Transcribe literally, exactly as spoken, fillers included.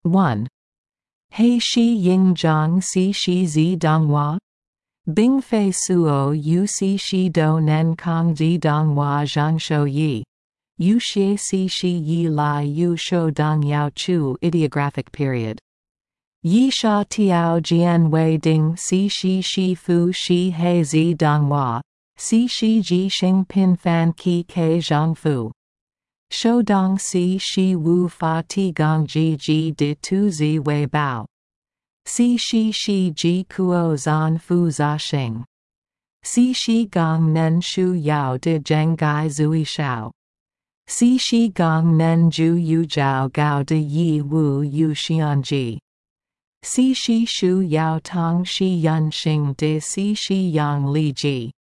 one. He shi ying zhang si shi zi donghua? Bing fei suo yu si shi do nen kong zi donghua zhang shou yi. Yu xie si shi yi lai yu shou dong yao chu. Ideographic period. Yi sha tiao jian wei ding si shi shi fu shi he zi donghua. Si shi ji xing pin fan ki ke zhang fu. Shou dong si shi wu fa ti gong ji ji de tu zi wei bao. Si shi shi ji kuo zan fu za xing. Si shi gong nen shu yao de zheng gai zui shao. Si shi gong nen ju yu jiao gao de yi wu yu xian ji. Si shi shu yao tong shi yun xing de si shi yang li ji.